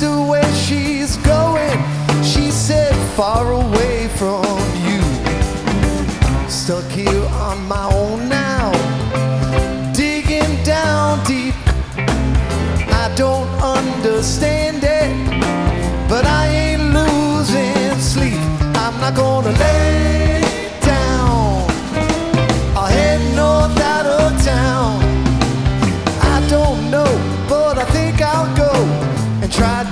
her where she's going. She said, far away from you. Stuck here on my own now, digging down deep. I don't understand it, but I ain't losing sleep. I'm not gonna let